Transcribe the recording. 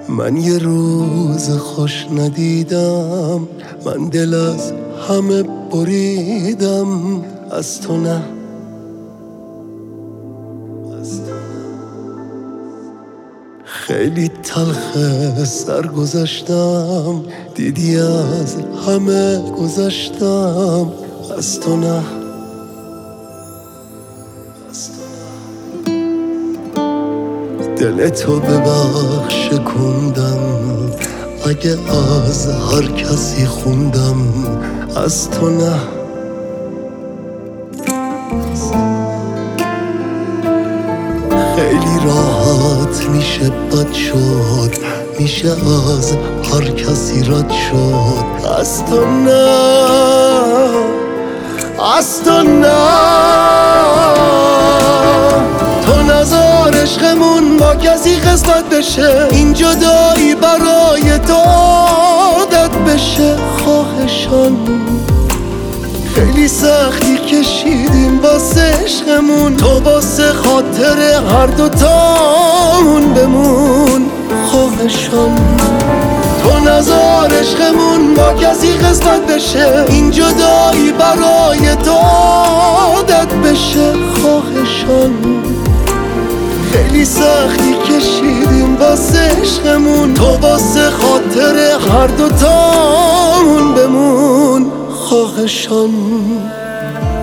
من یه روز خوش ندیدم، من دل از همه بریدم، از تو نه. خیلی تلخه سر گذاشتم، دیدی از همه گذاشتم، از تو نه. دل تو ببخش کندم، اگه از هر کسی خوندم، از تو نه. خیلی راحت میشه بد شد، میشه از هر کسی رد شد، از تو نه، از تو نه. تو نذار عشقمون با کسی قسمت بشه، این جدایی برای تو عادت بشه. خواهشان خیلی سختی کشیدیم واسه عشقمون، تو واسه خاطر هر دوتامون بمون. خواهشان تو نذار عشقمون با کسی قسمت بشه، این جدایی برای تو عادت بشه. خواهشان خیلی سختی کشیدیم واسه عشقمون، تو واسه خاطر هر دوتامون بمون. خواهشان